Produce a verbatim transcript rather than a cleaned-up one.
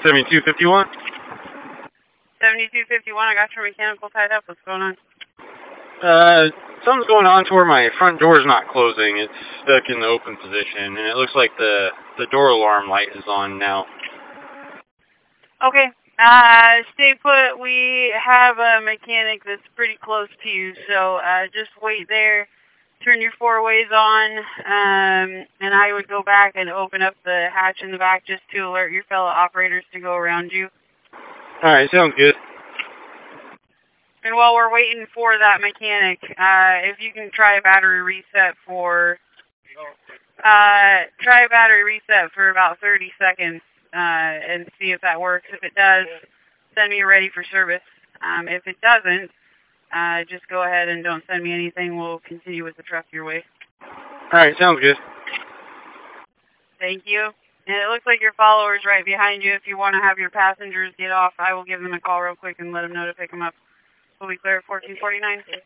seventy-two fifty-one? seventy-two fifty-one, I got your mechanical tied up. What's going on? Uh, something's going on to where my front door's not closing. It's stuck in the open position, and it looks like the, the door alarm light is on now. Okay. Uh, stay put. We have a mechanic that's pretty close to you, so uh, just wait there. Turn your four ways on, um, and I would go back and open up the hatch in the back just to alert your fellow operators to go around you. Alright, sounds good. And while we're waiting for that mechanic, uh, if you can try a battery reset for, uh, try a battery reset for about thirty seconds, uh, and see if that works. If it does, send me ready for service. Um, if it doesn't, uh, just go ahead and don't send me anything. We'll continue with the truck your way. Alright, sounds good. Thank you. And it looks like your follower's right behind you. If you want to have your passengers get off, I will give them a call real quick and let them know to pick them up. Will we clear at fourteen forty-nine?